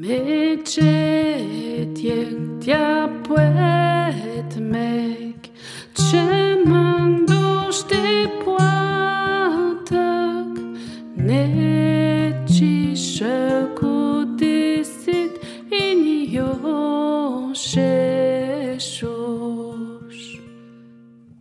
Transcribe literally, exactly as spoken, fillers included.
Me ce tiek tia poet mek ce mandoște poată ne ci șăcu